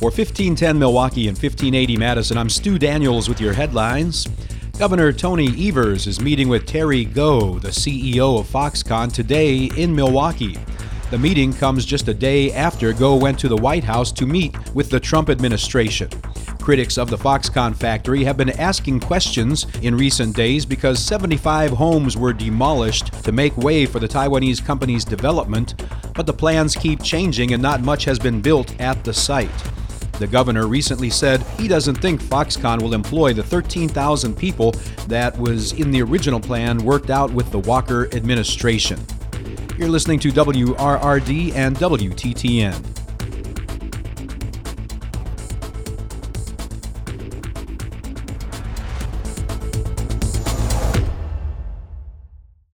For 1510 Milwaukee and 1580 Madison, I'm Stu Daniels with your headlines. Governor Tony Evers is meeting with Terry Gou, the CEO of Foxconn, today in Milwaukee. The meeting comes just a day after Gou went to the White House to meet with the Trump administration. Critics of the Foxconn factory have been asking questions in recent days because 75 homes were demolished to make way for the Taiwanese company's development, but the plans keep changing and not much has been built at the site. The governor recently said he doesn't think Foxconn will employ the 13,000 people that was in the original plan worked out with the Walker administration. You're listening to WRRD and WTTN.